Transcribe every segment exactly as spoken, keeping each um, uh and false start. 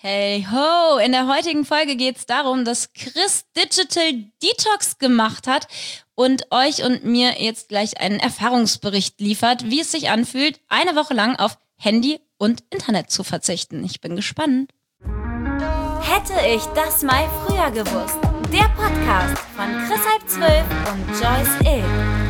Hey ho, in der heutigen Folge geht es darum, dass Chris Digital Detox gemacht hat und euch und mir jetzt gleich einen Erfahrungsbericht liefert, wie es sich anfühlt, eine Woche lang auf Handy und Internet zu verzichten. Ich bin gespannt. Hätte ich das mal früher gewusst. Der Podcast von Chris halb zwölf und Joyce Ill.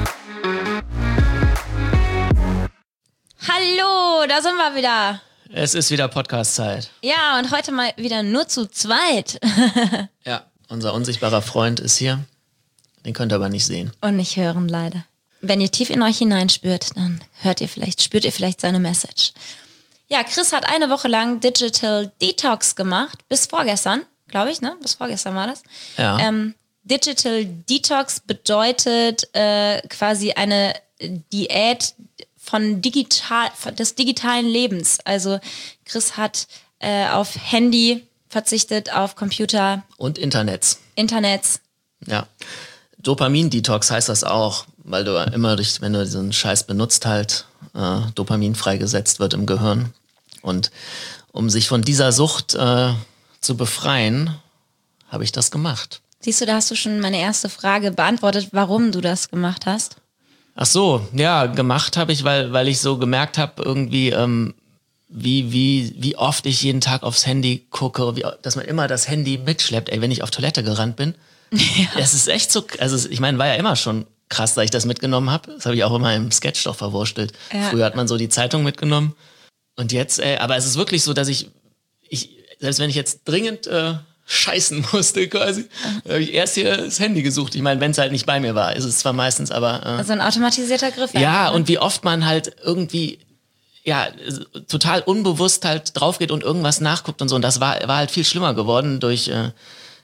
Hallo, da sind wir wieder. Es ist wieder Podcast-Zeit. Ja, und heute mal wieder nur zu zweit. Ja, unser unsichtbarer Freund ist hier. Den könnt ihr aber nicht sehen. Und nicht hören, leider. Wenn ihr tief in euch hineinspürt, dann hört ihr vielleicht, spürt ihr vielleicht seine Message. Ja, Chris hat eine Woche lang Digital Detox gemacht, bis vorgestern, glaube ich, ne? Bis vorgestern war das. Ja. Ähm, Digital Detox bedeutet äh, quasi eine Diät von digital, des digitalen Lebens. Also Chris hat äh, auf Handy verzichtet, auf Computer. Und Internets. Internets. Ja. Dopamin-Detox heißt das auch, weil du immer durch, wenn du diesen Scheiß benutzt, halt äh, Dopamin freigesetzt wird im Gehirn. Und um sich von dieser Sucht äh, zu befreien, habe ich das gemacht. Siehst du, da hast du schon meine erste Frage beantwortet, warum du das gemacht hast. Ach so, ja, gemacht habe ich, weil weil ich so gemerkt habe, irgendwie, ähm, wie wie wie oft ich jeden Tag aufs Handy gucke, wie, dass man immer das Handy mitschleppt. Ey, wenn ich auf Toilette gerannt bin, ja. Das ist echt so, also ich meine, war ja immer schon krass, dass ich das mitgenommen habe. Das habe ich auch immer im Sketch doch verwurstelt. Ja. Früher hat man so die Zeitung mitgenommen und jetzt, ey, aber es ist wirklich so, dass ich, ich selbst wenn ich jetzt dringend äh, scheißen musste quasi, da habe ich erst hier das Handy gesucht. Ich meine, wenn es halt nicht bei mir war, ist es zwar meistens, aber... Äh, also ein automatisierter Griff. Ja, ne? Und wie oft man halt irgendwie, ja, total unbewusst halt drauf geht und irgendwas nachguckt und so. Und das war, war halt viel schlimmer geworden durch, äh,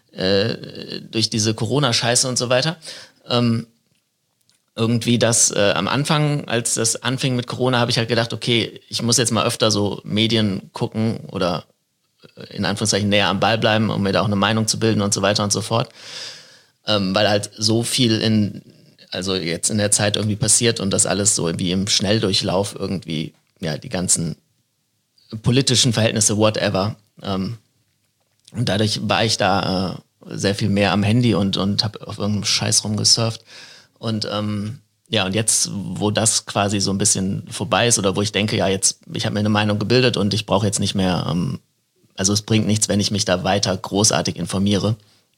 äh, durch diese Corona-Scheiße und so weiter. Ähm, irgendwie das äh, am Anfang, als das anfing mit Corona, habe ich halt gedacht, okay, ich muss jetzt mal öfter so Medien gucken oder in Anführungszeichen näher am Ball bleiben, um mir da auch eine Meinung zu bilden und so weiter und so fort. Ähm, weil halt so viel in, also jetzt in der Zeit irgendwie passiert und das alles so wie im Schnelldurchlauf irgendwie, ja, die ganzen politischen Verhältnisse, whatever. Ähm, und dadurch war ich da äh, sehr viel mehr am Handy und, und habe auf irgendeinem Scheiß rumgesurft. Und ähm, ja, und jetzt, wo das quasi so ein bisschen vorbei ist oder wo ich denke, ja, jetzt, ich habe mir eine Meinung gebildet und ich brauche jetzt nicht mehr, ähm, also es bringt nichts, wenn ich mich da weiter großartig informiere,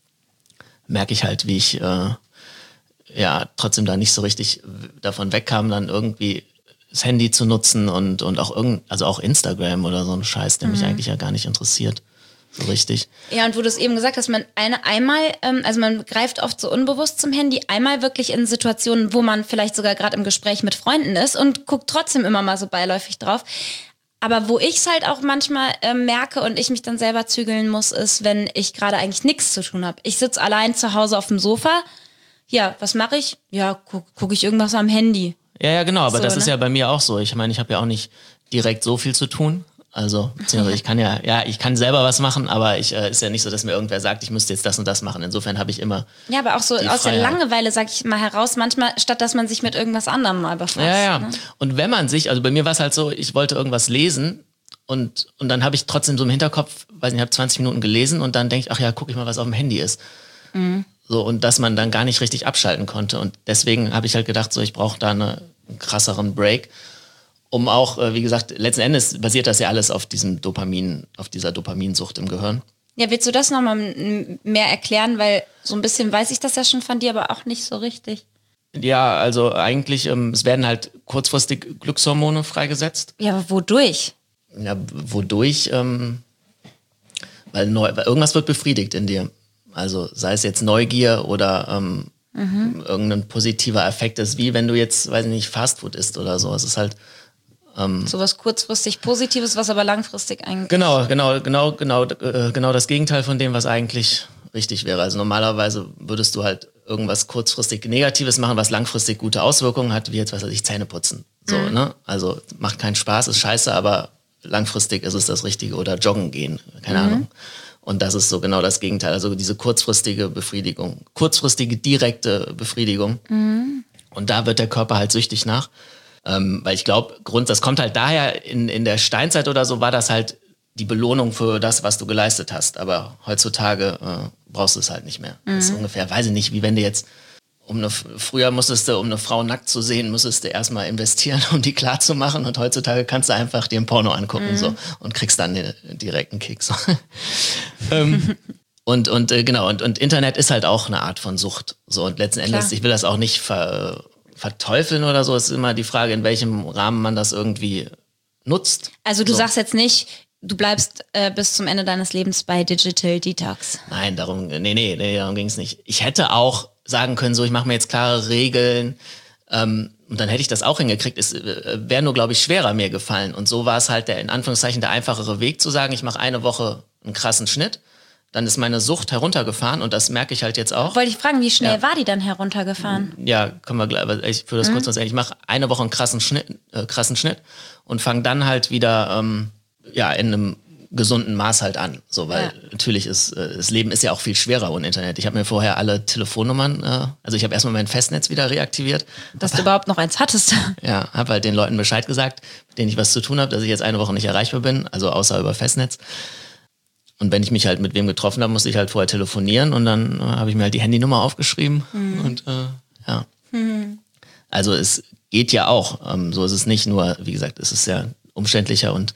merke ich halt, wie ich äh, ja trotzdem da nicht so richtig davon wegkam, dann irgendwie das Handy zu nutzen und und auch irgend, also auch Instagram oder so ein Scheiß, der mhm. mich eigentlich ja gar nicht interessiert, so richtig. Ja, und wo du es eben gesagt hast, man eine einmal, ähm, also man greift oft so unbewusst zum Handy, einmal wirklich in Situationen, wo man vielleicht sogar gerade im Gespräch mit Freunden ist und guckt trotzdem immer mal so beiläufig drauf. Aber wo ich es halt auch manchmal äh, merke und ich mich dann selber zügeln muss, ist, wenn ich gerade eigentlich nichts zu tun habe. Ich sitze allein zu Hause auf dem Sofa. Ja, was mache ich? Ja, gucke guck ich irgendwas am Handy. Ja, ja, genau. Aber so, das ne? ist ja bei mir auch so. Ich meine, ich habe ja auch nicht direkt so viel zu tun. Also, beziehungsweise ich kann ja, ja, ich kann selber was machen, aber ich äh, ist ja nicht so, dass mir irgendwer sagt, ich müsste jetzt das und das machen. Insofern habe ich immer. Ja, aber auch so aus der Langeweile, sag ich mal, heraus, manchmal, statt dass man sich mit irgendwas anderem mal befasst. Ja, ja. Ne? Und wenn man sich, also bei mir war es halt so, ich wollte irgendwas lesen und, und dann habe ich trotzdem so im Hinterkopf, weiß nicht, ich habe zwanzig Minuten gelesen und dann denke ich, ach ja, guck ich mal, was auf dem Handy ist. Mhm. So, und dass man dann gar nicht richtig abschalten konnte. Und deswegen habe ich halt gedacht, so, ich brauche da eine, einen krasseren Break. Um auch, wie gesagt, letzten Endes basiert das ja alles auf diesem Dopamin, auf dieser Dopaminsucht im Gehirn. Ja, willst du das nochmal mehr erklären? Weil so ein bisschen weiß ich das ja schon von dir, aber auch nicht so richtig. Ja, also eigentlich, ähm, es werden halt kurzfristig Glückshormone freigesetzt. Ja, aber wodurch? Ja, wodurch? Ähm, weil, neu, weil irgendwas wird befriedigt in dir. Also sei es jetzt Neugier oder ähm, mhm. irgendein positiver Effekt. Das ist wie wenn du jetzt, weiß ich nicht, Fastfood isst oder so. Es ist halt Ähm, so was kurzfristig Positives, was aber langfristig eigentlich... Genau, genau, genau, genau, äh, genau das Gegenteil von dem, was eigentlich richtig wäre. Also normalerweise würdest du halt irgendwas kurzfristig Negatives machen, was langfristig gute Auswirkungen hat, wie jetzt, was weiß ich, Zähne putzen. So, mhm. ne? Also macht keinen Spaß, ist scheiße, aber langfristig ist es das Richtige. Oder joggen gehen, keine mhm. Ahnung. Und das ist so genau das Gegenteil. Also diese kurzfristige Befriedigung, kurzfristige direkte Befriedigung. Mhm. Und da wird der Körper halt süchtig nach. Ähm, weil ich glaube, Grund, das kommt halt daher, in, in der Steinzeit oder so war das halt die Belohnung für das, was du geleistet hast. Aber heutzutage äh, brauchst du es halt nicht mehr. Mhm. Das ist ungefähr, weiß ich nicht, wie wenn du jetzt, um eine, früher musstest du, um eine Frau nackt zu sehen, musstest du erstmal investieren, um die klar zu machen. Und heutzutage kannst du einfach dir ein Porno angucken mhm. so, und kriegst dann den direkten Kick. So. ähm, und und äh, genau, und, und Internet ist halt auch eine Art von Sucht. So, und letzten Endes, Klar. ich will das auch nicht ver, verteufeln oder so. Es ist immer die Frage, in welchem Rahmen man das irgendwie nutzt. Also du so. sagst jetzt nicht, du bleibst äh, bis zum Ende deines Lebens bei Digital Detox. Nein, darum, nee, nee, nee darum ging es nicht. Ich hätte auch sagen können, so, ich mache mir jetzt klare Regeln, ähm, und dann hätte ich das auch hingekriegt. Es äh, wäre nur, glaube ich, schwerer mir gefallen. Und so war es halt der, in Anführungszeichen, der einfachere Weg zu sagen, ich mache eine Woche einen krassen Schnitt, dann ist meine Sucht heruntergefahren und das merke ich halt jetzt auch. Wollte ich fragen, wie schnell ja. war die dann heruntergefahren? Ja, können wir gleich, aber ich würde das mhm. kurz noch sagen. Ich mache eine Woche einen krassen Schnitt, äh, krassen Schnitt und fange dann halt wieder ähm, ja, in einem gesunden Maß halt an. So, weil ja. natürlich ist, äh, das Leben ist ja auch viel schwerer ohne Internet. Ich habe mir vorher alle Telefonnummern, äh, also ich habe erstmal mein Festnetz wieder reaktiviert. Dass du überhaupt noch eins hattest. Ja, habe halt den Leuten Bescheid gesagt, mit denen ich was zu tun habe, dass ich jetzt eine Woche nicht erreichbar bin, also außer über Festnetz. Und wenn ich mich halt mit wem getroffen habe, musste ich halt vorher telefonieren und dann äh, habe ich mir halt die Handynummer aufgeschrieben mhm. und äh, ja. Mhm. Also es geht ja auch, ähm, so ist es nicht, nur wie gesagt, es ist ja umständlicher und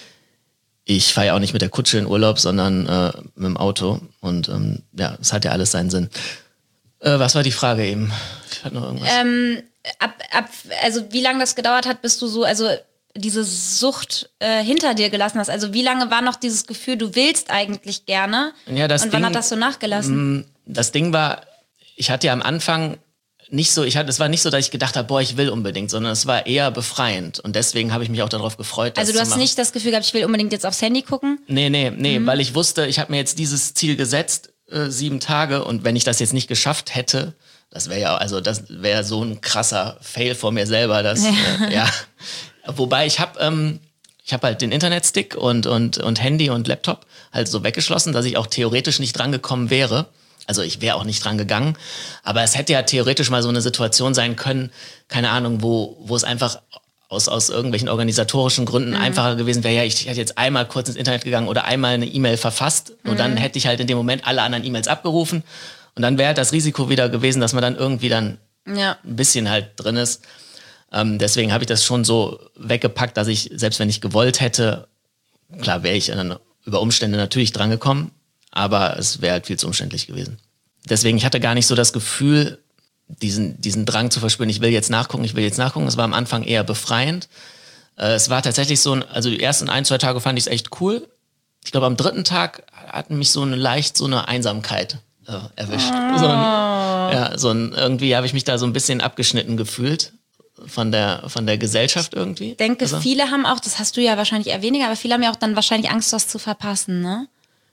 ich fahre ja auch nicht mit der Kutsche in Urlaub, sondern äh, mit dem Auto. Und ähm, ja, es hat ja alles seinen Sinn. Äh, was war die Frage eben? Ich hatte noch irgendwas. Ähm, ab, ab, also wie lange das gedauert hat, bis du so, also diese Sucht äh, hinter dir gelassen hast? Also wie lange war noch dieses Gefühl, du willst eigentlich gerne? Ja, das Und wann Ding, hat das so nachgelassen? Das Ding war, ich hatte ja am Anfang nicht so, ich hatte, es war nicht so, dass ich gedacht habe, boah, ich will unbedingt, sondern es war eher befreiend. Und deswegen habe ich mich auch darauf gefreut, das Also du zu hast machen. nicht das Gefühl gehabt, ich will unbedingt jetzt aufs Handy gucken? Nee, nee, nee, mhm. weil ich wusste, ich habe mir jetzt dieses Ziel gesetzt, äh, sieben Tage. Und wenn ich das jetzt nicht geschafft hätte, das wäre ja, also das wäre so ein krasser Fail vor mir selber. Dass, ja. Äh, ja. Wobei ich habe ähm, ich habe halt den Internetstick und, und, und Handy und Laptop halt so weggeschlossen, dass ich auch theoretisch nicht drangekommen wäre. Also ich wäre auch nicht dran gegangen, aber es hätte ja theoretisch mal so eine Situation sein können, keine Ahnung, wo, wo es einfach aus, aus irgendwelchen organisatorischen Gründen mhm. einfacher gewesen wäre, ja, ich hätte jetzt einmal kurz ins Internet gegangen oder einmal eine E-Mail verfasst und mhm. dann hätte ich halt in dem Moment alle anderen E-Mails abgerufen und dann wäre das Risiko wieder gewesen, dass man dann irgendwie dann ja. ein bisschen halt drin ist. Ähm, deswegen habe ich das schon so weggepackt, dass ich, selbst wenn ich gewollt hätte, klar wäre ich dann über Umstände natürlich dran gekommen, aber es wäre halt viel zu umständlich gewesen. Deswegen, ich hatte gar nicht so das Gefühl, diesen, diesen Drang zu verspüren, ich will jetzt nachgucken, ich will jetzt nachgucken. Es war am Anfang eher befreiend. Äh, es war tatsächlich so, ein, also die ersten ein, zwei Tage fand ich es echt cool. Ich glaube, am dritten Tag hat mich so eine leicht so eine Einsamkeit äh, erwischt. Oh. So ein, ja, so ein, irgendwie habe ich mich da so ein bisschen abgeschnitten gefühlt von der, von der Gesellschaft irgendwie. Ich denke, also, viele haben auch, das hast du ja wahrscheinlich eher weniger, aber viele haben ja auch dann wahrscheinlich Angst, was zu verpassen, ne?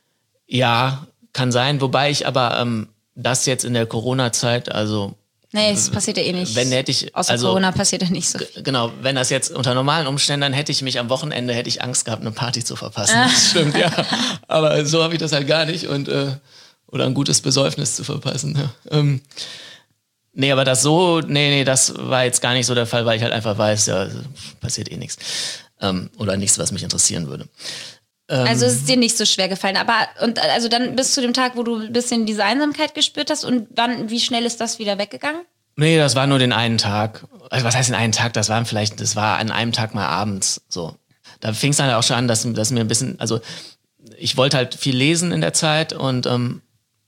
Ja, kann sein, wobei ich aber ähm, das jetzt in der Corona-Zeit, also nee, es passiert ja eh nicht. Wenn hätte ich, Außer also, Corona passiert ja nicht so viel. G- genau, wenn das jetzt unter normalen Umständen, dann hätte ich mich am Wochenende, hätte ich Angst gehabt, eine Party zu verpassen. Das stimmt, ja. Aber so habe ich das halt gar nicht und äh, oder ein gutes Besäufnis zu verpassen. Ja. Ähm, nee, aber das so, nee, nee, das war jetzt gar nicht so der Fall, weil ich halt einfach weiß, ja, passiert eh nichts. Ähm, oder nichts, was mich interessieren würde. Also es ist dir nicht so schwer gefallen, aber und also dann bis zu dem Tag, wo du ein bisschen diese Einsamkeit gespürt hast und wann, wie schnell ist das wieder weggegangen? Nee, das war nur den einen Tag. Also was heißt den einen Tag? Das waren vielleicht, das war an einem Tag mal abends so. Da fing es dann auch schon an, dass, dass mir ein bisschen, also ich wollte halt viel lesen in der Zeit und ähm,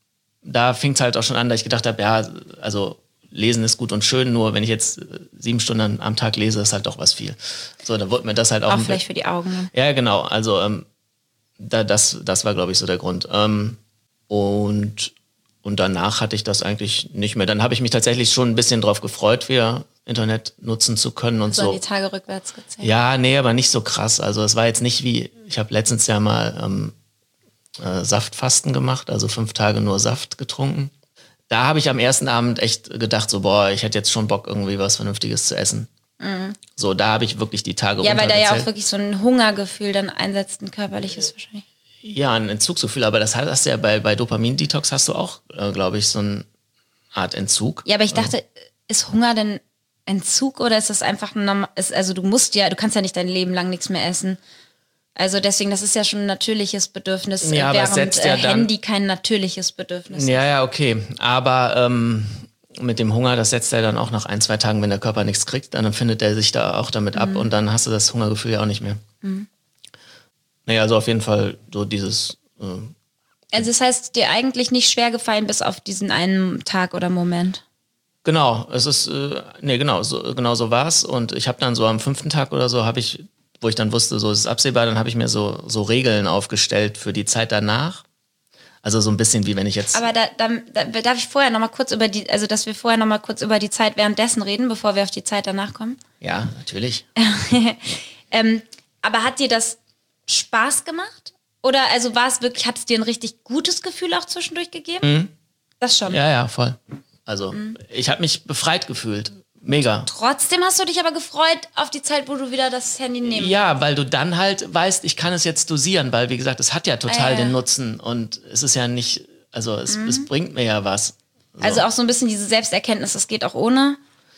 da fing es halt auch schon an, dass ich gedacht habe, ja, also Lesen ist gut und schön, nur wenn ich jetzt sieben Stunden am Tag lese, ist halt doch was viel. So, da wurde mir das halt auch... Auch vielleicht für die Augen. Ne? Ja, genau. Also ähm, da, das, das war, glaube ich, so der Grund. Ähm, und, und danach hatte ich das eigentlich nicht mehr. Dann habe ich mich tatsächlich schon ein bisschen drauf gefreut, wieder Internet nutzen zu können und so. So die Tage rückwärts gezählt. Ja, nee, aber nicht so krass. Also es war jetzt nicht wie... Ich habe letztens ja mal ähm, äh, Saftfasten gemacht, also fünf Tage nur Saft getrunken. Da habe ich am ersten Abend echt gedacht, so boah, ich hätte jetzt schon Bock, irgendwie was Vernünftiges zu essen. Mhm. So, da habe ich wirklich die Tage Ja, weil da ja runtergezählt. auch wirklich so ein Hungergefühl dann einsetzt, ein körperliches wahrscheinlich. Ja, ein Entzugsgefühl, aber das hast du ja bei, bei Dopamin-Detox hast du auch, äh, glaube ich, so eine Art Entzug. Ja, aber ich dachte, ist Hunger denn Entzug oder ist das einfach ein normal, ist, also du musst ja, du kannst ja nicht dein Leben lang nichts mehr essen. Also deswegen, das ist ja schon ein natürliches Bedürfnis, Ja, aber es während setzt ja äh, dann- Handy kein natürliches Bedürfnis Ja, ist. ja, okay. Aber ähm, mit dem Hunger, das setzt er dann auch nach ein, zwei Tagen, wenn der Körper nichts kriegt, dann findet er sich da auch damit ab und dann hast du das Hungergefühl ja auch nicht mehr. Mhm. Naja, also auf jeden Fall so dieses... Äh, Also das heißt, dir eigentlich nicht schwer gefallen bis auf diesen einen Tag oder Moment. Genau, es ist, äh, nee, genau, so, genau so war's. Und ich habe dann so am fünften Tag oder so, habe ich, wo ich dann wusste, so ist es absehbar, dann habe ich mir so, so Regeln aufgestellt für die Zeit danach. Also so ein bisschen wie wenn ich jetzt... Aber da, da, da darf ich vorher noch mal kurz über die, also dass wir vorher noch mal kurz über die Zeit währenddessen reden, bevor wir auf die Zeit danach kommen. Ja, natürlich. ähm, aber hat dir das Spaß gemacht? Oder also war es wirklich, hat es dir ein richtig gutes Gefühl auch zwischendurch gegeben? Mhm. Das schon. Ja, ja, voll. Also Mhm. ich habe mich befreit gefühlt. Mega. Trotzdem hast du dich aber gefreut auf die Zeit, wo du wieder das Handy nehmen Ja, weil du dann halt weißt, ich kann es jetzt dosieren, weil wie gesagt, es hat ja total Ah, ja. den Nutzen und es ist ja nicht, also es, es bringt mir ja was. So. Also auch so ein bisschen diese Selbsterkenntnis, es geht auch ohne.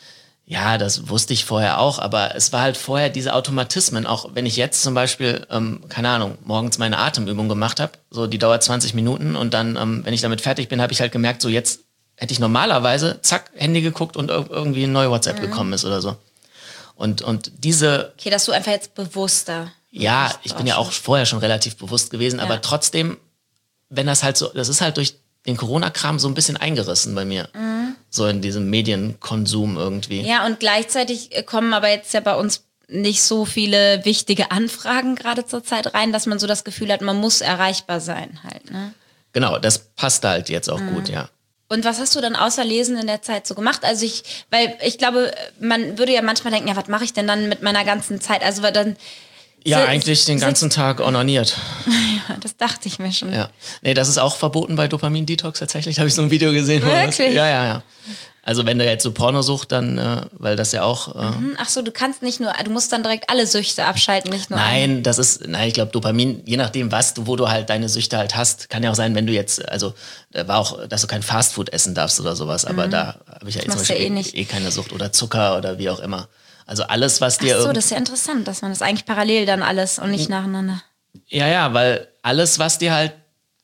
Ja, das wusste ich vorher auch, aber es war halt vorher diese Automatismen. Auch wenn ich jetzt zum Beispiel, ähm, keine Ahnung, morgens meine Atemübung gemacht habe, so die dauert zwanzig Minuten und dann, ähm, wenn ich damit fertig bin, habe ich halt gemerkt, so jetzt hätte ich normalerweise, zack, Handy geguckt und ir- irgendwie ein neues WhatsApp Mhm. gekommen ist oder so. Und, und diese, Okay, dass du einfach jetzt bewusster. ja, bist ich bin ja auch vorher schon relativ bewusst gewesen, aber trotzdem, wenn das halt so, das ist halt durch den Corona-Kram so ein bisschen eingerissen bei mir. So in diesem Medienkonsum irgendwie. Ja, und gleichzeitig äh, kommen aber jetzt ja bei uns nicht so viele wichtige Anfragen gerade zur Zeit rein, dass man so das Gefühl hat, man muss erreichbar sein halt, ne? Genau, das passt halt jetzt auch Mhm. gut, ja. Und was hast du dann außer Lesen in der Zeit so gemacht? Also ich, weil ich glaube, man würde ja manchmal denken, ja, was mache ich denn dann mit meiner ganzen Zeit? Also weil dann, Ja, si- eigentlich den sitzt- ganzen Tag onaniert. Ja, das dachte ich mir schon. Ja. Nee, das ist auch verboten bei Dopamin-Detox tatsächlich. Da habe ich so ein Video gesehen. wo das- Wirklich? Ja, ja, ja. Also wenn du jetzt so Porno suchst, dann, äh, weil das ja auch... Äh, Hm, Ach so, du kannst nicht nur, du musst dann direkt alle Süchte abschalten, nicht nur eine. Nein, das ist, nein, ich glaube, Dopamin, je nachdem, was du, wo du halt deine Süchte halt hast, kann ja auch sein, wenn du jetzt, also da war auch, dass du kein Fastfood essen darfst oder sowas, aber da habe ich ja jetzt zum machst du Beispiel eh eh, nicht. eh keine Sucht oder Zucker oder wie auch immer. Also alles, was dir Ach so, irgend- das ist ja interessant, dass man das eigentlich parallel dann alles und nicht nacheinander. ja, ja, weil alles, was dir halt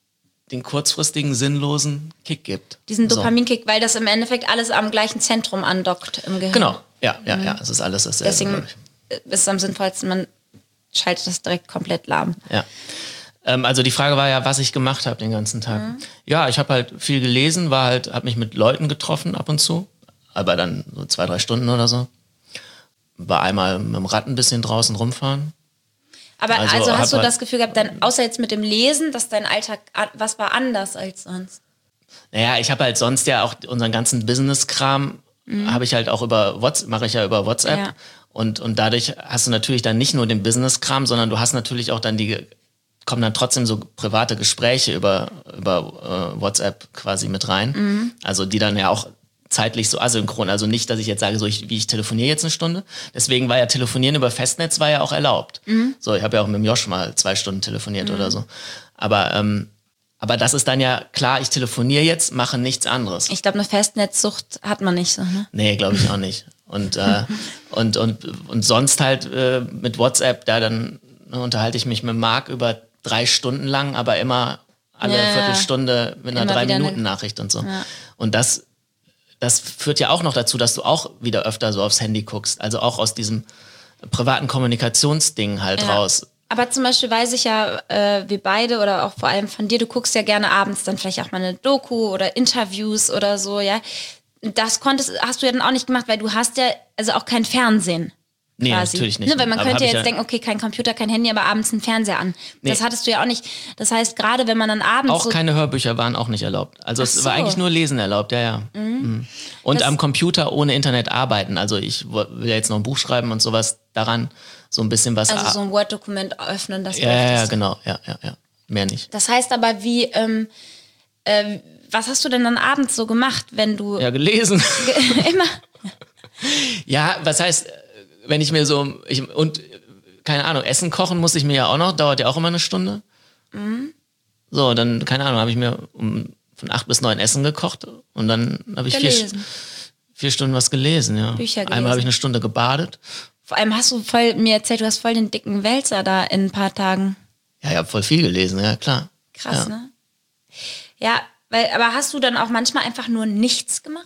den kurzfristigen, sinnlosen Kick gibt. Diesen So. Dopaminkick, weil das im Endeffekt alles am gleichen Zentrum andockt im Gehirn. Genau, ja, ja, ja, es ist alles dasselbe. Deswegen glaub ich. ist es am sinnvollsten, man schaltet das direkt komplett lahm. Ja. Ähm, also die Frage war ja, was ich gemacht habe den ganzen Tag. Mhm. Ja, ich habe halt viel gelesen, war halt, habe mich mit Leuten getroffen ab und zu, aber dann so zwei, drei Stunden oder so. War einmal mit dem Rad ein bisschen draußen rumfahren. Aber Also also, hab hast du halt- das Gefühl gehabt, dann, außer jetzt mit dem Lesen, dass dein Alltag, a- was war anders als sonst? Naja, ich habe halt sonst ja auch unseren ganzen Business-Kram habe ich halt auch über WhatsApp, mache ich ja über WhatsApp. Ja. Und, und dadurch hast du natürlich dann nicht nur den Business-Kram, sondern du hast natürlich auch dann die, kommen dann trotzdem so private Gespräche über, über äh, WhatsApp quasi mit rein. Also die dann ja auch zeitlich so asynchron. Also nicht, dass ich jetzt sage, so ich, wie ich telefoniere jetzt eine Stunde. Deswegen war ja Telefonieren über Festnetz war ja auch erlaubt. So, ich habe ja auch mit dem Josh mal zwei Stunden telefoniert oder so. Aber ähm, aber das ist dann ja klar, ich telefoniere jetzt, mache nichts anderes. Ich glaube, eine Festnetzsucht hat man nicht so, ne? Nee, glaube ich auch nicht. Und, äh, und, und, und sonst halt äh, mit WhatsApp, da dann ne, unterhalte ich mich mit Marc über drei Stunden lang, aber immer alle Ja, ja. Viertelstunde mit einer Immer drei wieder eine- Minuten Nachricht und so. Ja. Und das, das führt ja auch noch dazu, dass du auch wieder öfter so aufs Handy guckst. Also auch aus diesem privaten Kommunikationsding halt Ja. raus. Aber zum Beispiel weiß ich ja, äh, wir beide oder auch vor allem von dir, du guckst ja gerne abends dann vielleicht auch mal eine Doku oder Interviews oder so, ja. Das konntest, hast du ja dann auch nicht gemacht, weil du hast ja also auch kein Fernsehen. Nee, Quasi. natürlich nicht. Ne, weil man Aber könnte hab ja ich jetzt denken, okay, kein Computer, kein Handy, aber abends einen Fernseher an. Das Nee. hattest du ja auch nicht. Das heißt, gerade wenn man dann abends Auch so keine Hörbücher waren auch nicht erlaubt. Also es Ach war so. eigentlich nur Lesen erlaubt, ja, ja. Mhm. Und Das- am Computer ohne Internet arbeiten. Also ich wo- will ja jetzt noch ein Buch schreiben und sowas daran, so ein bisschen was. also so ein Word-Dokument öffnen, das ja, ja, ja, möchtest. genau, ja, ja, ja. Mehr nicht. Das heißt aber, wie, ähm, äh, was hast du denn dann abends so gemacht, wenn du Ja, gelesen. immer. Ja, was heißt, äh, wenn ich mir so, ich, und, äh, keine Ahnung, Essen kochen muss ich mir ja auch noch, dauert ja auch immer eine Stunde. Mhm. So, dann, keine Ahnung, habe ich mir um, von acht bis neun Essen gekocht und dann habe ich vier, Gelesen. vier Stunden was gelesen, ja. Bücher gelesen. Einmal habe ich eine Stunde gebadet, Vor allem hast du voll mir erzählt, du hast voll den dicken Wälzer da in ein paar Tagen. Ja, ich habe voll viel gelesen, ja klar. Krass, ja. ne? Ja, weil, aber hast du dann auch manchmal einfach nur nichts gemacht?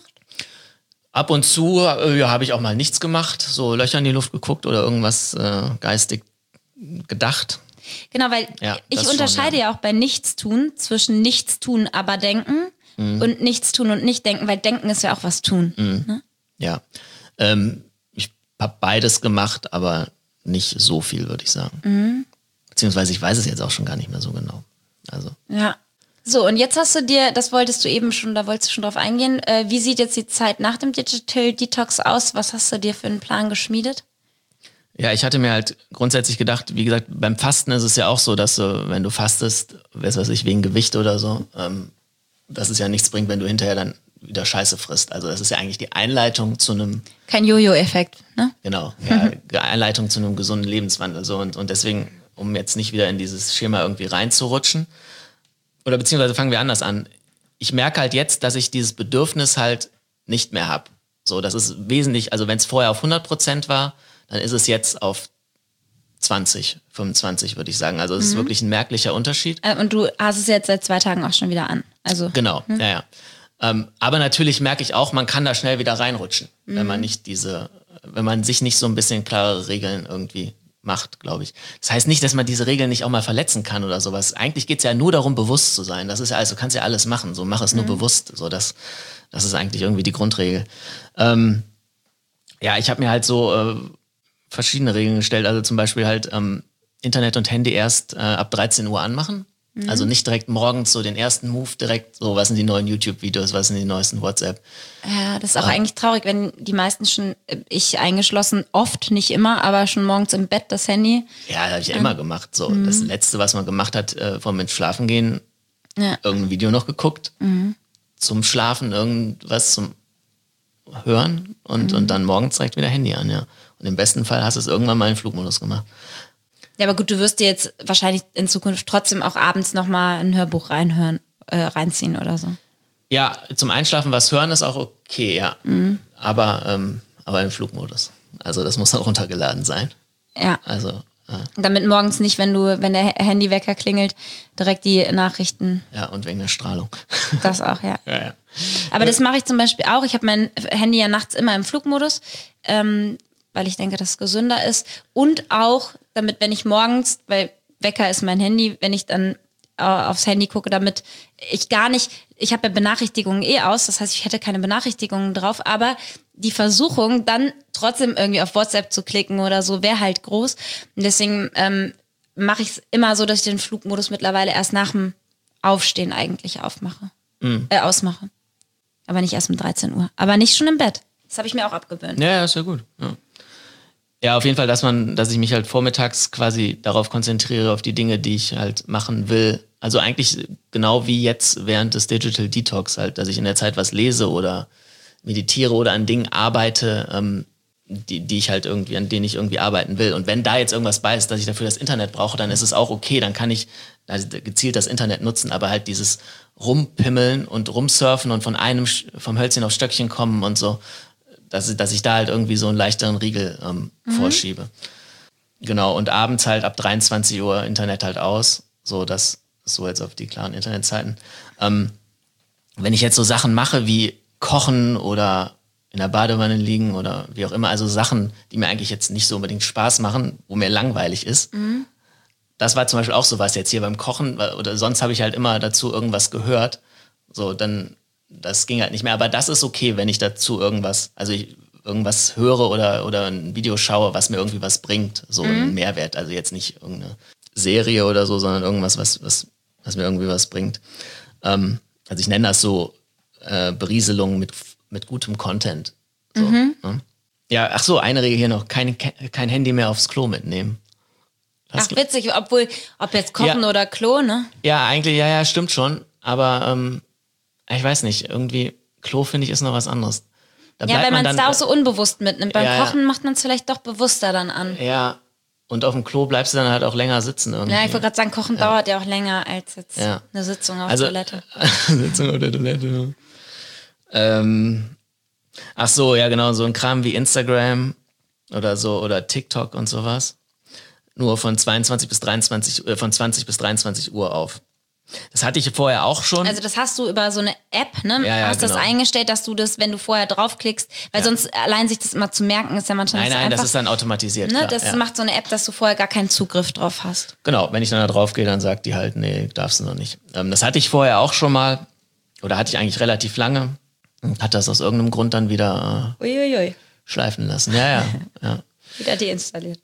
Ab und zu äh, ja, habe ich auch mal nichts gemacht, so Löcher in die Luft geguckt oder irgendwas äh, geistig gedacht. Genau, weil Ja, ich das unterscheide schon, ja. ja auch bei Nichtstun zwischen Nichtstun, aber denken Mhm. und Nichtstun und nicht denken, weil denken ist ja auch was tun. Mhm. Ne? Ja, ähm, ich habe beides gemacht, aber nicht so viel, würde ich sagen. Mhm. Beziehungsweise ich weiß es jetzt auch schon gar nicht mehr so genau. Also Ja. So, und jetzt hast du dir, das wolltest du eben schon, da wolltest du schon drauf eingehen, äh, wie sieht jetzt die Zeit nach dem Digital Detox aus? Was hast du dir für einen Plan geschmiedet? ja, ich hatte mir halt grundsätzlich gedacht, wie gesagt, beim Fasten ist es ja auch so, dass du, wenn du fastest, weiß was ich, wegen Gewicht oder so, ähm, dass es ja nichts bringt, wenn du hinterher dann wieder Scheiße frisst. Also das ist ja eigentlich die Einleitung zu einem, Kein Jojo-Effekt, ne? genau, ja, die Einleitung zu einem gesunden Lebenswandel. So. Und, und deswegen, um jetzt nicht wieder in dieses Schema irgendwie reinzurutschen, oder beziehungsweise fangen wir anders an. Ich merke halt jetzt, dass ich dieses Bedürfnis halt nicht mehr habe. So, das ist wesentlich, also wenn es vorher auf hundert Prozent war, dann ist es jetzt auf zwanzig, fünfundzwanzig, würde ich sagen. Also es ist wirklich ein merklicher Unterschied. Äh, Und du hast es jetzt seit zwei Tagen auch schon wieder an. Also Genau, ja, ja. Ähm, aber natürlich merke ich auch, man kann da schnell wieder reinrutschen, mhm. wenn man nicht diese, wenn man sich nicht so ein bisschen klare Regeln irgendwie macht, glaube ich. Das heißt nicht, dass man diese Regeln nicht auch mal verletzen kann oder sowas. Eigentlich geht es ja nur darum, bewusst zu sein. Das ist ja alles, du kannst ja alles machen, so mach es nur mhm. bewusst. So, das, das ist eigentlich irgendwie die Grundregel. Ähm, ja, ich habe mir halt so äh, verschiedene Regeln gestellt. Also zum Beispiel halt ähm, Internet und Handy erst äh, ab dreizehn Uhr anmachen. Mhm. Also nicht direkt morgens so den ersten Move direkt, so was sind die neuen YouTube-Videos, was sind die neuesten WhatsApp. Ja, das ist auch Ah. eigentlich traurig, wenn die meisten schon, ich eingeschlossen, oft, nicht immer, aber schon morgens im Bett das Handy. Ja, das habe ich ja immer gemacht. So, das Letzte, was man gemacht hat, äh, vor dem Schlafengehen, Ja. irgendein Video noch geguckt, zum Schlafen irgendwas zum Hören und, und dann morgens direkt wieder Handy an, ja. Und im besten Fall hast du es irgendwann mal in Flugmodus gemacht. Ja, aber gut, du wirst dir jetzt wahrscheinlich in Zukunft trotzdem auch abends nochmal ein Hörbuch reinhören, äh, reinziehen oder so. Ja, zum Einschlafen was hören ist auch okay, ja. Aber, ähm, aber im Flugmodus. Also das muss dann runtergeladen sein. Ja. Also, äh, Damit morgens nicht, wenn du, wenn der Handywecker klingelt, direkt die Nachrichten. ja, und wegen der Strahlung. Das auch, ja. ja, ja. Aber das mache ich zum Beispiel auch. Ich habe mein Handy ja nachts immer im Flugmodus, ähm, weil ich denke, dass es gesünder ist. Und auch, damit, wenn ich morgens, weil Wecker ist mein Handy, wenn ich dann äh, aufs Handy gucke, damit ich gar nicht, ich habe ja Benachrichtigungen eh aus, das heißt, ich hätte keine Benachrichtigungen drauf, aber die Versuchung, dann trotzdem irgendwie auf WhatsApp zu klicken oder so, wäre halt groß. Und deswegen ähm, mache ich es immer so, dass ich den Flugmodus mittlerweile erst nach dem Aufstehen eigentlich aufmache, Mhm. äh, ausmache. Aber nicht erst um dreizehn Uhr. Aber nicht schon im Bett. Das habe ich mir auch abgewöhnt. Ja, ja, ist ja gut. Ja. ja, auf jeden Fall, dass man, dass ich mich halt vormittags quasi darauf konzentriere, auf die Dinge, die ich halt machen will. Also eigentlich genau wie jetzt während des Digital Detox halt, dass ich in der Zeit was lese oder meditiere oder an Dingen arbeite, ähm, die, die ich halt irgendwie, an denen ich irgendwie arbeiten will. Und wenn da jetzt irgendwas bei ist, dass ich dafür das Internet brauche, dann ist es auch okay, dann kann ich also gezielt das Internet nutzen, aber halt dieses Rumpimmeln und Rumsurfen und von einem, vom Hölzchen aufs Stöckchen kommen und so, dass, dass ich da halt irgendwie so einen leichteren Riegel ähm, mhm. vorschiebe. Genau, und abends halt ab dreiundzwanzig Uhr Internet halt aus, so das so jetzt auf die klaren Internetzeiten. Ähm, wenn ich jetzt so Sachen mache wie Kochen oder in der Badewanne liegen oder wie auch immer, also Sachen, die mir eigentlich jetzt nicht so unbedingt Spaß machen, wo mir langweilig ist. Mhm. Das war zum Beispiel auch sowas jetzt hier beim Kochen, oder sonst habe ich halt immer dazu irgendwas gehört. So, dann, das ging halt nicht mehr. Aber das ist okay, wenn ich dazu irgendwas, also ich irgendwas höre oder, oder ein Video schaue, was mir irgendwie was bringt, so mhm. einen Mehrwert. Also jetzt nicht irgendeine Serie oder so, sondern irgendwas, was, was, was mir irgendwie was bringt. Ähm, also ich nenne das so äh, Berieselung mit mit gutem Content. So, mhm. ne? Ja, ach so, eine Regel hier noch, kein, kein Handy mehr aufs Klo mitnehmen. Das ach witzig, obwohl, ob jetzt Kochen ja. oder Klo, ne? Ja, eigentlich, ja, ja, stimmt schon, aber ähm, ich weiß nicht, irgendwie, Klo finde ich ist noch was anderes. Da ja, weil man es dann da auch so unbewusst mitnimmt. Beim ja, Kochen macht man es vielleicht doch bewusster dann an. Ja, und auf dem Klo bleibst du dann halt auch länger sitzen irgendwie. Ja, ich wollte gerade sagen, Kochen ja. dauert ja auch länger als jetzt ja. eine Sitzung auf also, Toilette. Sitzung auf der Toilette, ja. Ähm, ach so, ja genau, so ein Kram wie Instagram oder so oder TikTok und sowas. Nur von zweiundzwanzig bis dreiundzwanzig, äh, von zwanzig bis dreiundzwanzig Uhr auf. Das hatte ich vorher auch schon. Also das hast du über so eine App, ne? Ja, ja, hast genau. das eingestellt, dass du das, wenn du vorher draufklickst, weil ja. sonst allein sich das immer zu merken, ist ja manchmal Nein, nicht so nein, einfach. das ist dann automatisiert. Ne? Klar, Das ja. macht so eine App, dass du vorher gar keinen Zugriff drauf hast. Genau, wenn ich dann da drauf gehe, dann sagt die halt, nee, darfst du noch nicht. Ähm, das hatte ich vorher auch schon mal, oder hatte ich eigentlich relativ lange, hat das aus irgendeinem Grund dann wieder äh, Uiuiui. schleifen lassen. Ja, ja, ja. Wieder deinstalliert.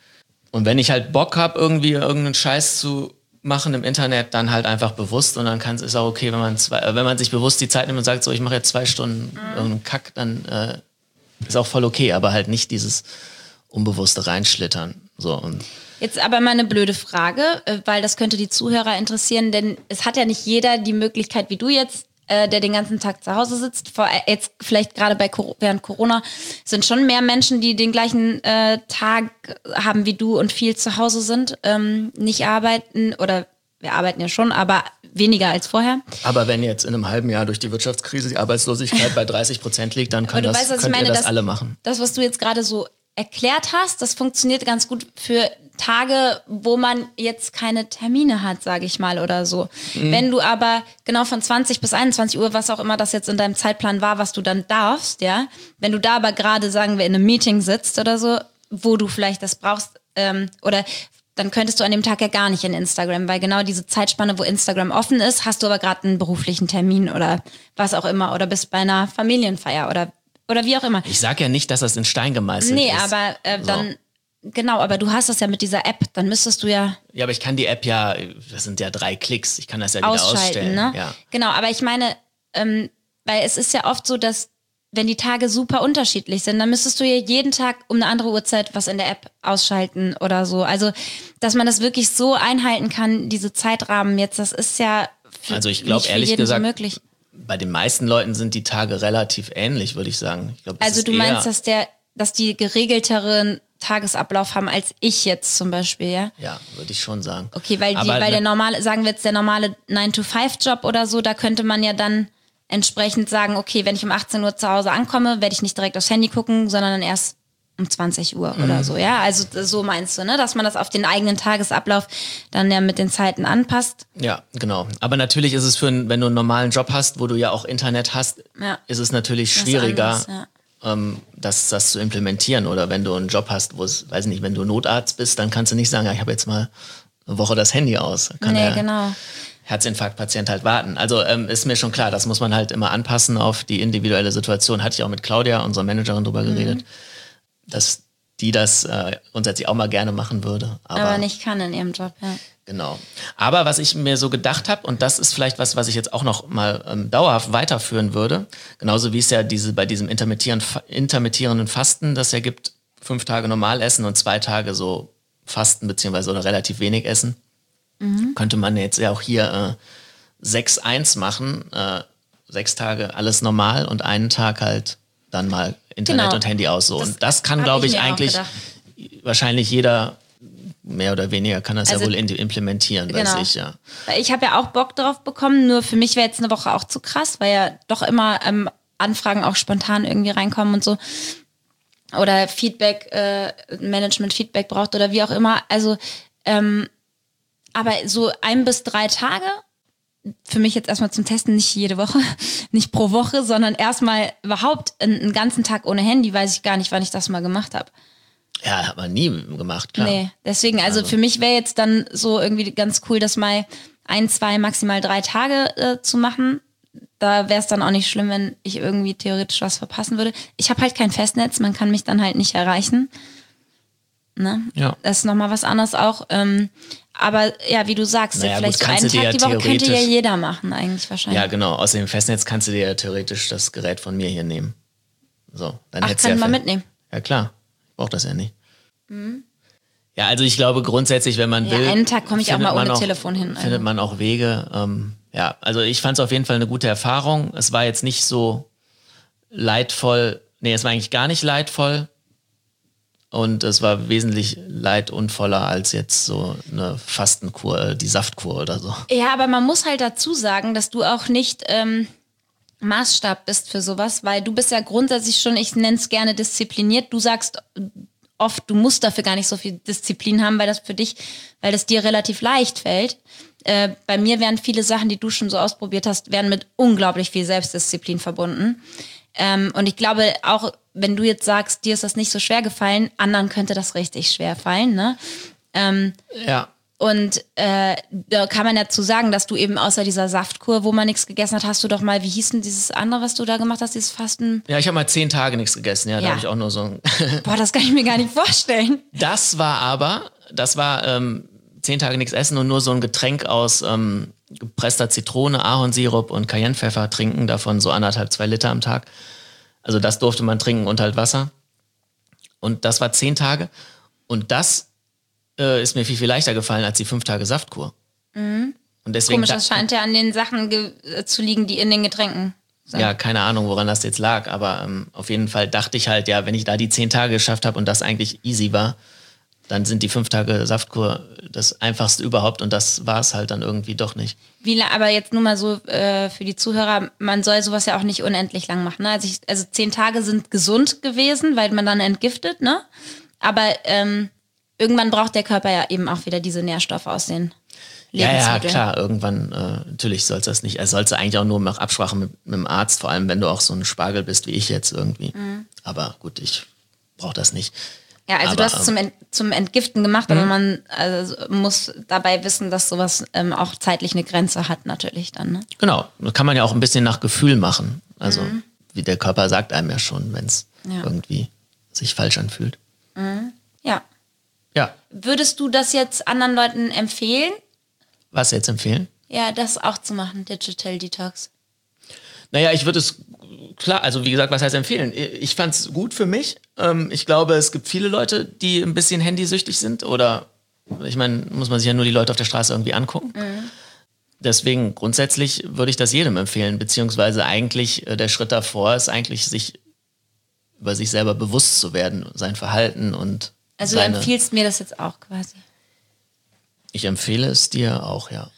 Und wenn ich halt Bock habe, irgendwie irgendeinen Scheiß zu machen im Internet, dann halt einfach bewusst und dann kann es ist auch okay, wenn man zwei, äh, wenn man sich bewusst die Zeit nimmt und sagt, so ich mache jetzt zwei Stunden mhm. irgendeinen Kack, dann äh, ist auch voll okay, aber halt nicht dieses unbewusste Reinschlittern. So und jetzt aber mal eine blöde Frage, weil das könnte die Zuhörer interessieren, denn es hat ja nicht jeder die Möglichkeit, wie du jetzt, äh, der den ganzen Tag zu Hause sitzt. Vor, jetzt vielleicht gerade bei während Corona sind schon mehr Menschen, die den gleichen äh, Tag haben wie du und viel zu Hause sind, ähm, nicht arbeiten oder wir arbeiten ja schon, aber weniger als vorher. Aber wenn jetzt in einem halben Jahr durch die Wirtschaftskrise die Arbeitslosigkeit bei dreißig Prozent liegt, dann können das, weißt, was könnt ich meine, ihr das das, alle machen. Das, was du jetzt gerade so erklärt hast, das funktioniert ganz gut für Tage, wo man jetzt keine Termine hat, sage ich mal, oder so. Mhm. Wenn du aber genau von zwanzig bis einundzwanzig Uhr, was auch immer das jetzt in deinem Zeitplan war, was du dann darfst, ja, wenn du da aber gerade, sagen wir, in einem Meeting sitzt oder so, wo du vielleicht das brauchst, ähm, oder dann könntest du an dem Tag ja gar nicht in Instagram, weil genau diese Zeitspanne, wo Instagram offen ist, hast du aber gerade einen beruflichen Termin oder was auch immer oder bist bei einer Familienfeier oder Oder wie auch immer. Ich sage ja nicht, dass das in Stein gemeißelt nee, ist. Nee, aber äh, dann, so. Genau, aber du hast das ja mit dieser App, dann müsstest du ja... Ja, aber ich kann die App ja, das sind ja drei Klicks, ich kann das ja wieder ausstellen. Ne? Ja. Genau, aber ich meine, ähm, weil es ist ja oft so, dass wenn die Tage super unterschiedlich sind, dann müsstest du ja jeden Tag um eine andere Uhrzeit was in der App ausschalten oder so. Also, dass man das wirklich so einhalten kann, diese Zeitrahmen jetzt, das ist ja für, also ich glaube nicht für ehrlich jeden gesagt, so möglich. Bei den meisten Leuten sind die Tage relativ ähnlich, würde ich sagen. Ich glaub, das also ist du eher meinst, dass der, dass die geregelteren Tagesablauf haben als ich jetzt zum Beispiel, ja? Ja, würde ich schon sagen. Okay, weil, die, Aber weil der ne- normale, sagen wir jetzt der normale nine to five Job oder so, da könnte man ja dann entsprechend sagen, okay, wenn ich um achtzehn Uhr zu Hause ankomme, werde ich nicht direkt aufs Handy gucken, sondern dann erst um zwanzig Uhr mhm. oder so, ja? Also so meinst du, ne? Dass man das auf den eigenen Tagesablauf dann ja mit den Zeiten anpasst. Ja, genau. Aber natürlich ist es für, ein, wenn du einen normalen Job hast, wo du ja auch Internet hast, Ja. ist es natürlich Was schwieriger, anderes, ja. ähm, das, das zu implementieren. Oder wenn du einen Job hast, wo es, weiß nicht, wenn du Notarzt bist, dann kannst du nicht sagen, ja, ich habe jetzt mal eine Woche das Handy aus. Kann Nee, der genau. Herzinfarktpatient halt warten. Also ähm, ist mir schon klar, das muss man halt immer anpassen auf die individuelle Situation. Hatte ich auch mit Claudia, unserer Managerin, drüber Mhm. geredet, dass die das äh, grundsätzlich auch mal gerne machen würde. Aber, Aber nicht kann in ihrem Job, ja. Genau. Aber was ich mir so gedacht habe, und das ist vielleicht was, was ich jetzt auch noch mal ähm, dauerhaft weiterführen würde, genauso wie es ja diese bei diesem intermittieren, intermittierenden Fasten, das ja gibt, fünf Tage normal essen und zwei Tage so Fasten beziehungsweise oder relativ wenig essen, mhm. könnte man jetzt ja auch hier äh, sechs eins machen, äh, sechs Tage alles normal und einen Tag halt dann mal Internet Genau. und Handy aus. So. Das Und das kann, hab glaube ich ich, mir auch eigentlich gedacht. wahrscheinlich jeder mehr oder weniger kann das Also, ja wohl in- implementieren, weiß genau. ich, ja. Weil ich habe ja auch Bock drauf bekommen, nur für mich wäre jetzt eine Woche auch zu krass, weil ja doch immer ähm, Anfragen auch spontan irgendwie reinkommen und so. Oder Feedback, äh, Management-Feedback braucht oder wie auch immer. Also, ähm, aber so ein bis drei Tage, für mich jetzt erstmal zum Testen, nicht jede Woche, nicht pro Woche, sondern erstmal überhaupt einen, einen ganzen Tag ohne Handy, weiß ich gar nicht, wann ich das mal gemacht habe. Ja, hat man nie gemacht, klar. Nee, deswegen, also, Also. für mich wäre jetzt dann so irgendwie ganz cool, das mal ein, zwei, maximal drei Tage äh, zu machen. Da wäre es dann auch nicht schlimm, wenn ich irgendwie theoretisch was verpassen würde. Ich habe halt kein Festnetz, man kann mich dann halt nicht erreichen. Ne? Ja. Das ist nochmal was anderes auch. Ähm, aber ja, wie du sagst, Naja, vielleicht gut, so kannst einen du dir Tag ja die Woche könnte ja theoretisch- jeder machen eigentlich wahrscheinlich. Ja, genau. Außerdem Festnetz kannst du dir ja theoretisch das Gerät von mir hier nehmen. So, dann Ach, hättest du kann ja man für- mitnehmen. Ja, klar. Ich brauch das ja nicht. Ja, also ich glaube grundsätzlich, wenn man Ja, will. einen Tag komme ich auch findet mal man ohne Telefon hin, also. Findet man auch Wege. Ähm, ja, also ich fand es auf jeden Fall eine gute Erfahrung. Es war jetzt nicht so leidvoll. Nee, es war eigentlich gar nicht leidvoll. Und es war wesentlich leidunvoller als jetzt so eine Fastenkur, äh, die Saftkur oder so. Ja, aber man muss halt dazu sagen, dass du auch nicht ähm, Maßstab bist für sowas, weil du bist ja grundsätzlich schon, ich nenne es gerne diszipliniert. Du sagst, oft, du musst dafür gar nicht so viel Disziplin haben, weil das für dich, weil das dir relativ leicht fällt. Äh, bei mir wären viele Sachen, die du schon so ausprobiert hast, wären mit unglaublich viel Selbstdisziplin verbunden. Ähm, und ich glaube, auch wenn du jetzt sagst, dir ist das nicht so schwer gefallen, anderen könnte das richtig schwer fallen, ne? Ähm, ja. Und äh, da kann man dazu sagen, dass du eben außer dieser Saftkur, wo man nichts gegessen hat, hast du doch mal, wie hieß denn dieses andere, was du da gemacht hast, dieses Fasten? Ja, ich habe mal zehn Tage nichts gegessen, ja, da Ja. habe ich auch nur so ein... Boah, das kann ich mir gar nicht vorstellen. Das war aber, das war ähm, zehn Tage nichts essen und nur so ein Getränk aus ähm, gepresster Zitrone, Ahornsirup und Cayennepfeffer trinken, davon so anderthalb, zwei Liter am Tag. Also das durfte man trinken und halt Wasser. Und das war zehn Tage. Und das äh, ist mir viel, viel leichter gefallen als die fünf Tage Saftkur. Mhm. Und deswegen Komisch, das scheint ja an den Sachen ge- zu liegen, die in den Getränken sind. Ja, keine Ahnung, woran das jetzt lag, aber ähm, auf jeden Fall dachte ich halt, ja, wenn ich da die zehn Tage geschafft habe und das eigentlich easy war, dann sind die fünf Tage Saftkur das einfachste überhaupt und das war es halt dann irgendwie doch nicht. Wie, la- aber jetzt nur mal so äh, für die Zuhörer, man soll sowas ja auch nicht unendlich lang machen. Ne? Also, ich, also zehn Tage sind gesund gewesen, weil man dann entgiftet, ne? Aber ähm, irgendwann braucht der Körper ja eben auch wieder diese Nährstoffe aus den Ja, ja, Lebensmitteln. klar, irgendwann, äh, natürlich sollst du das nicht, also sollst du eigentlich auch nur nach Absprache mit, mit dem Arzt, vor allem wenn du auch so ein Spargel bist wie ich jetzt irgendwie. Mhm. Aber gut, ich brauche das nicht. Ja, also aber, du hast es zum, Ent, zum Entgiften gemacht, Mhm. aber man also, muss dabei wissen, dass sowas ähm, auch zeitlich eine Grenze hat natürlich dann. Ne? Genau, das kann man ja auch ein bisschen nach Gefühl machen. Also mhm. wie der Körper sagt einem ja schon, wenn es Ja. irgendwie sich falsch anfühlt. Mhm. Ja. Ja, Würdest du das jetzt anderen Leuten empfehlen? was jetzt empfehlen? Ja, das auch zu machen, Digital Detox. Naja, ich würde es, klar, also wie gesagt, was heißt empfehlen? Ich fand es gut für mich. Ähm, ich glaube, es gibt viele Leute, die ein bisschen handysüchtig sind oder, ich meine, muss man sich ja nur die Leute auf der Straße irgendwie angucken. Mhm. Deswegen grundsätzlich würde ich das jedem empfehlen, beziehungsweise eigentlich äh, der Schritt davor ist eigentlich, sich über sich selber bewusst zu werden, sein Verhalten und Also du seine, empfiehlst mir das jetzt auch quasi. Ich empfehle es dir auch, ja.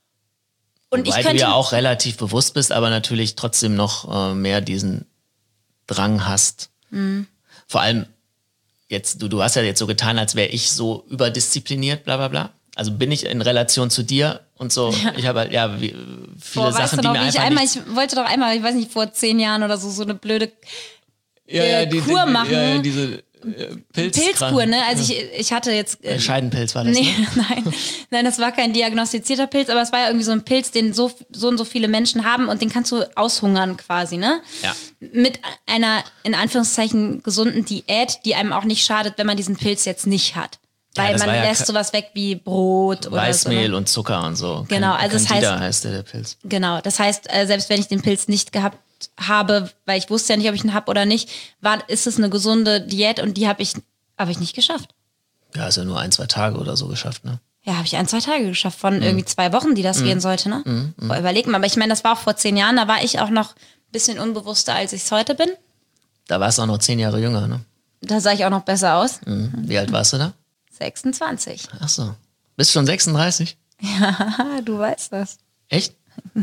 Und Weil ich könnte du ja auch relativ bewusst bist, aber natürlich trotzdem noch äh, mehr diesen Drang hast. Mhm. Vor allem jetzt, du, du hast ja jetzt so getan, als wäre ich so überdiszipliniert, bla bla bla. Also bin ich in Relation zu dir und so, ja. ich habe halt, ja, wie, viele Boah, Sachen, weißt du die noch, mir wie einfach ich einmal, nicht... ich wollte doch einmal, ich weiß nicht, vor zehn Jahren oder so, so eine blöde ja, äh, ja, die, Kur die, machen. Ja, ja, diese äh, Pilz Pilzkur, ne? Also ich, ich hatte jetzt... Äh, Scheidenpilz war das, Nee, ne? nein. Nein, das war kein diagnostizierter Pilz, aber es war ja irgendwie so ein Pilz, den so, so und so viele Menschen haben und den kannst du aushungern quasi, ne? Ja. Mit einer, in Anführungszeichen, gesunden Diät, die einem auch nicht schadet, wenn man diesen Pilz jetzt nicht hat. Ja, Weil das man war ja lässt ke- sowas weg wie Brot oder Weißmehl so. Ne? und Zucker und so. Genau, Can- also das Candida heißt- heißt der, der Pilz. Genau, das heißt, äh, selbst wenn ich den Pilz nicht gehabt habe, weil ich wusste ja nicht, ob ich ihn habe oder nicht, war, ist es eine gesunde Diät und die habe ich, habe ich nicht geschafft. Ja, ist ja nur ein, zwei Tage oder so geschafft, ne? Ja, habe ich ein, zwei Tage geschafft, von Mhm. irgendwie zwei Wochen, die das gehen sollte, ne? Mhm, mhm. Boah, überleg mal, aber ich meine, das war auch vor zehn Jahren, da war ich auch noch ein bisschen unbewusster, als ich es heute bin. Da warst du auch noch zehn Jahre jünger, ne? Da sah ich auch noch besser aus. Mhm. Wie alt warst du da? sechsundzwanzig. Ach so. Bist schon sechsunddreißig? Ja, du weißt das. Echt?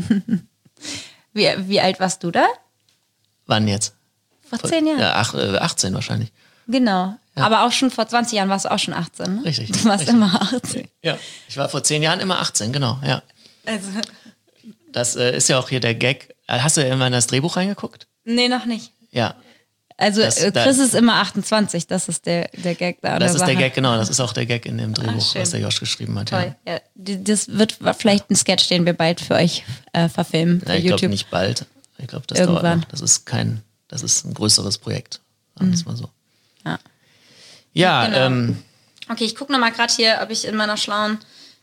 Wie, wie alt warst du da? Wann jetzt? Vor zehn Jahren. Ja, ach, äh, achtzehn wahrscheinlich. Genau. Ja. Aber auch schon vor zwanzig Jahren warst du auch schon achtzehn, ne? Richtig. Du warst richtig. immer achtzehn. Ja. Ich war vor zehn Jahren immer achtzehn, genau, ja. Also, Das äh, ist ja auch hier der Gag. Äh, Hast du immer in das Drehbuch reingeguckt? nee, noch nicht. Ja. Also Das- äh, da- Chris ist immer achtundzwanzig, das ist der, der Gag da. an Das der ist der Sache. Gag, genau. Das ist auch der Gag in dem Drehbuch, schön. was der Josh geschrieben hat. Toll. Ja, die- das wird vielleicht ein Sketch, den wir bald für euch äh, verfilmen. Ja, Für ich glaube YouTube. nicht bald. Ich glaube, das Irgendwann. dauert noch. Das ist kein, das ist ein größeres Projekt. Sagen wir es mal so. Ja. Ja, Genau. ähm, Okay, ich gucke nochmal gerade hier, ob ich in meiner schlauen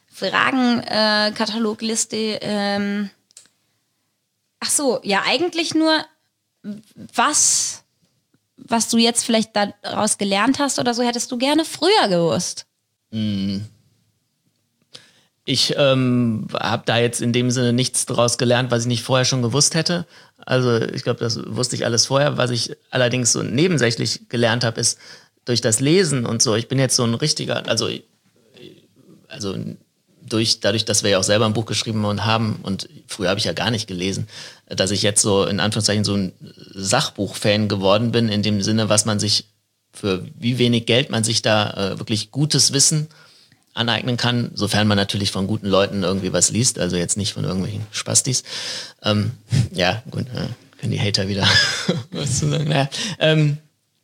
Fragen-Katalogliste. Ähm Ach so, ja, eigentlich nur, was, was du jetzt vielleicht daraus gelernt hast oder so, hättest du gerne früher gewusst. ich ähm, habe da jetzt in dem Sinne nichts draus gelernt, was ich nicht vorher schon gewusst hätte. Also ich glaube, das wusste ich alles vorher. Was ich allerdings so nebensächlich gelernt habe, ist durch das Lesen und so. Ich bin jetzt so ein richtiger, also, also durch, dadurch, dass wir ja auch selber ein Buch geschrieben und haben, und früher habe ich ja gar nicht gelesen, dass ich jetzt so in Anführungszeichen so ein Sachbuch-Fan geworden bin, in dem Sinne, was man sich für wie wenig Geld man sich da äh, wirklich gutes Wissen aneignen kann, sofern man natürlich von guten Leuten irgendwie was liest, also jetzt nicht von irgendwelchen Spastis. Ähm, ja, gut, äh, können die Hater wieder was zu sagen. Naja, ähm,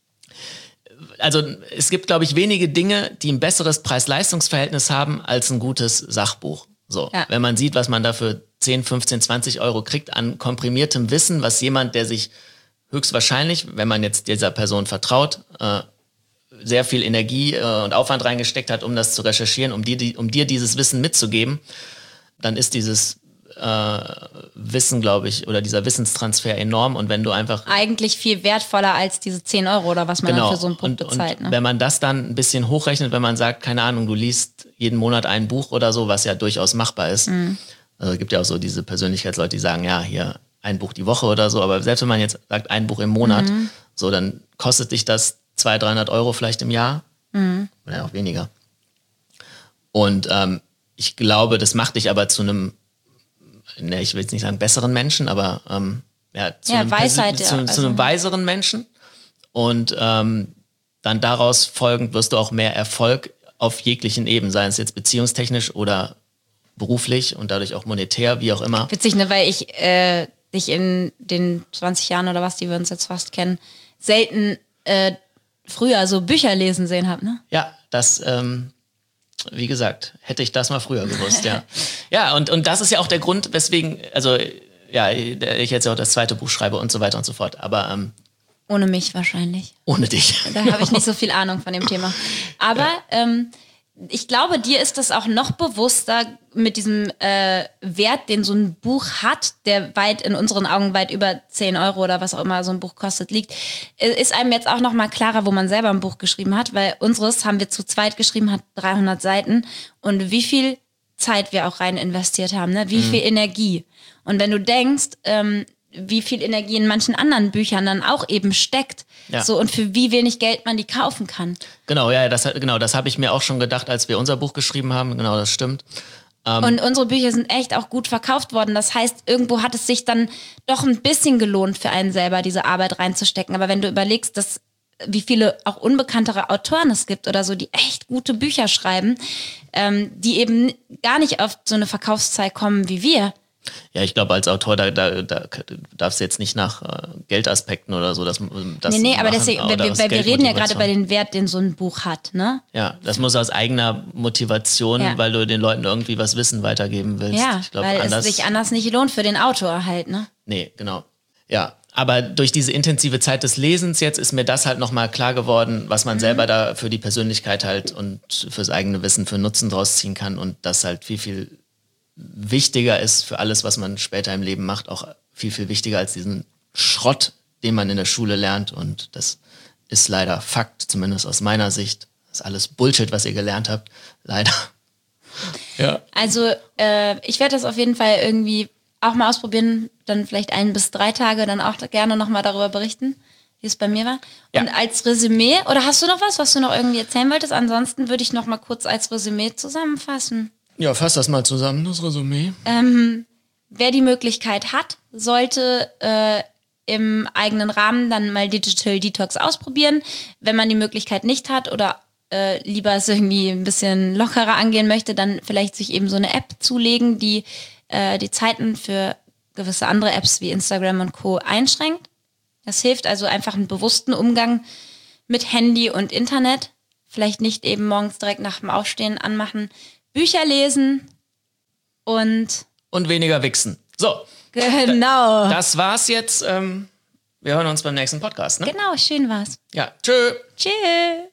also es gibt, glaube ich, wenige Dinge, die ein besseres Preis-Leistungs-Verhältnis haben als ein gutes Sachbuch. So, ja. Wenn man sieht, was man dafür zehn, fünfzehn, zwanzig Euro kriegt an komprimiertem Wissen, was jemand, der sich höchstwahrscheinlich, wenn man jetzt dieser Person vertraut, äh, sehr viel Energie äh, und Aufwand reingesteckt hat, um das zu recherchieren, um dir, die, um dir dieses Wissen mitzugeben, dann ist dieses äh, Wissen, glaube ich, oder dieser Wissenstransfer enorm. Und wenn du einfach... Eigentlich viel wertvoller als diese zehn Euro oder was man genau. dann für so ein Buch und, bezahlt. Und ne? wenn man das dann ein bisschen hochrechnet, wenn man sagt, keine Ahnung, du liest jeden Monat ein Buch oder so, was ja durchaus machbar ist. Mhm. Also es gibt ja auch so diese Persönlichkeitsleute, die sagen, ja, hier ein Buch die Woche oder so. Aber selbst wenn man jetzt sagt, ein Buch im Monat, mhm. so, dann kostet dich das zweihundert, dreihundert Euro vielleicht im Jahr. Mhm. Oder auch weniger. Und ähm, ich glaube, das macht dich aber zu einem, ne, ich will jetzt nicht sagen besseren Menschen, aber ähm, ja, zu, ja, einem, Weisheit, zu, ja, zu, also. zu einem weiseren Menschen. Und ähm, dann daraus folgend wirst du auch mehr Erfolg auf jeglichen Ebenen, sei es jetzt beziehungstechnisch oder beruflich und dadurch auch monetär, wie auch immer. Witzig, ne, weil ich äh, dich in den zwanzig Jahren oder was, die wir uns jetzt fast kennen, selten äh, früher so Bücher lesen sehen habe, ne? Ja, das, ähm, wie gesagt, hätte ich das mal früher gewusst, ja. Ja, und, und das ist ja auch der Grund, weswegen, also, ja, ich jetzt ja auch das zweite Buch schreibe und so weiter und so fort, aber ähm, ohne mich wahrscheinlich. Ohne dich. Da habe ich nicht so viel Ahnung von dem Thema. Aber ja. ähm, ich glaube, dir ist das auch noch bewusster mit diesem äh, Wert, den so ein Buch hat, der weit in unseren Augen weit über zehn Euro oder was auch immer so ein Buch kostet, liegt. Ist einem jetzt auch noch mal klarer, wo man selber ein Buch geschrieben hat, weil unseres haben wir zu zweit geschrieben, hat dreihundert Seiten und wie viel Zeit wir auch rein investiert haben, ne? Wie mhm. viel Energie. Und wenn du denkst, ähm, wie viel Energie in manchen anderen Büchern dann auch eben steckt. Ja. So, und für wie wenig Geld man die kaufen kann. Genau, ja, das, genau, das habe ich mir auch schon gedacht, als wir unser Buch geschrieben haben. Genau, das stimmt. Ähm, und unsere Bücher sind echt auch gut verkauft worden. Das heißt, irgendwo hat es sich dann doch ein bisschen gelohnt für einen selber, diese Arbeit reinzustecken. Aber wenn du überlegst, dass wie viele auch unbekanntere Autoren es gibt oder so, die echt gute Bücher schreiben, ähm, die eben gar nicht auf so eine Verkaufszahl kommen wie wir. Ja, ich glaube, als Autor, da, da, da darfst du jetzt nicht nach äh, Geldaspekten oder so, das, das Nee, nee, aber machen, deswegen, weil, weil wir reden ja gerade über den Wert, den so ein Buch hat, ne? Ja, das muss aus eigener Motivation, ja. weil du den Leuten irgendwie was Wissen weitergeben willst. Ja, ich glaub, weil anders, es sich anders nicht lohnt für den Autor halt, ne? Nee, genau. Ja, aber durch diese intensive Zeit des Lesens jetzt ist mir das halt nochmal klar geworden, was man mhm. selber da für die Persönlichkeit halt und fürs eigene Wissen für Nutzen draus ziehen kann und das halt viel, viel wichtiger ist für alles, was man später im Leben macht, auch viel, viel wichtiger als diesen Schrott, den man in der Schule lernt. Und das ist leider Fakt, zumindest aus meiner Sicht. Das ist alles Bullshit, was ihr gelernt habt. Leider. Ja. Also äh, ich werde das auf jeden Fall irgendwie auch mal ausprobieren, dann vielleicht ein bis drei Tage, dann auch gerne nochmal darüber berichten, wie es bei mir war. Ja. Und als Resümee, oder hast du noch was, was du noch irgendwie erzählen wolltest? Ansonsten würde ich noch mal kurz als Resümee zusammenfassen. Ja, fass das mal zusammen, das Resümee. Ähm, wer die Möglichkeit hat, sollte äh, im eigenen Rahmen dann mal Digital Detox ausprobieren. Wenn man die Möglichkeit nicht hat oder äh, lieber es irgendwie ein bisschen lockerer angehen möchte, dann vielleicht sich eben so eine App zulegen, die äh, die Zeiten für gewisse andere Apps wie Instagram und Co. einschränkt. Das hilft also einfach einen bewussten Umgang mit Handy und Internet. Vielleicht nicht eben morgens direkt nach dem Aufstehen anmachen. Bücher lesen und... Und weniger wichsen. So. Genau. Das war's jetzt. Ähm, wir hören uns beim nächsten Podcast, ne? Genau, schön war's. Ja, tschö. Tschö.